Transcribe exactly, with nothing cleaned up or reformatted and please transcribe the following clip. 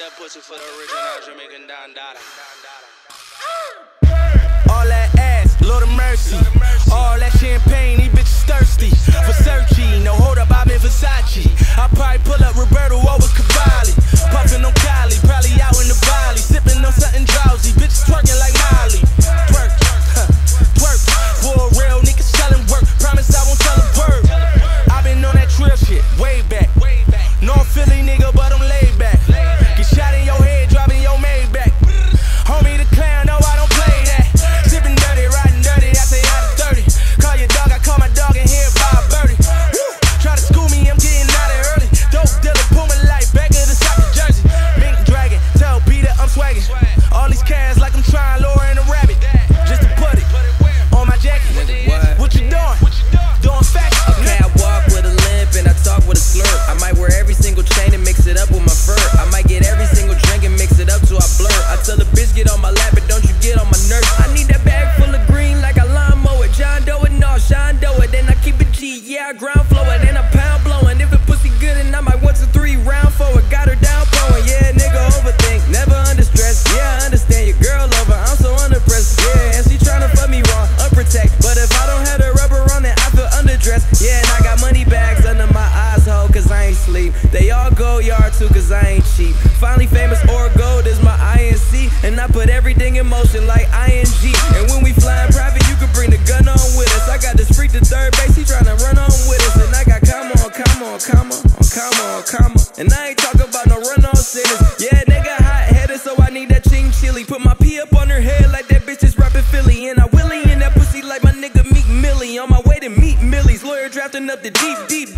that pussy for the original Jamaican Don Dada. All that ass, Lord of mercy. All that champagne, these bitches thirsty. Versace, no hold up, I'm in Versace. I probably pull up Roberto over Cavalli. Puffin' on Cali, probably out in the valley. Sippin' on something drowsy, bitches twerking like Miley. Twerk, huh, twerk. For a real nigga sellin' work. Promise I won't tell a bird. I been on that trill shit, way back. North Philly nigga, but I'm laid back. Get shot in your head, dropping your Maybach. Homie the clown, no I don't play that. Sippin' dirty, riding dirty, I say out of thirty. Call your dog, I call my dog in here by a birdie. Woo! Try to school me, I'm getting out of early. Dope dealer, pull my life back of the soccer jersey. Mink dragon, tell Peter I'm swaggin'. All these cats like I'm trying lower in a rabbit. Just to put it on my jacket. What, what you doing? Doing facts. Okay, I walk with a limp and I talk with a slur. I might wear every single chain and mix it up with my fur. I might get every single drink and mix it up till I blur. I tell the bitch get on my lap, but don't you get on my nerves. I need that bag full of green like a lawnmower. John Doe it, no, Sean Doe it. Then I keep it G, yeah, I ground flow it. Then I pound blowing. If it pussy good and I might want to three round forward. Got her down blowing, yeah, nigga overthink. Never under stress, yeah, I understand your girl over. I'm so underpressed, yeah, and she tryna fuck me wrong, unprotect. But if I don't have the rubber on it, I feel underdressed. Yeah, and I got money bags under my eyes, ho, cause I ain't sleep. They all go yard too, cause I ain't cheap. Finally famous or gold is my I N C. And I put everything in motion like I N G. And when we fly in private, you can bring the gun on with us. I got this freak to third base, he tryna run on with us. And I got come on, come on, come on, come on, come on. And I ain't talking about no run on sinners. Yeah, nigga hot headed, so I need that ching chili. Put my pee up on her head like that bitch is rapping Philly. And I willy in that pussy like my nigga Meek Millie. On my way to meet Millie's lawyer drafting up the deep, deep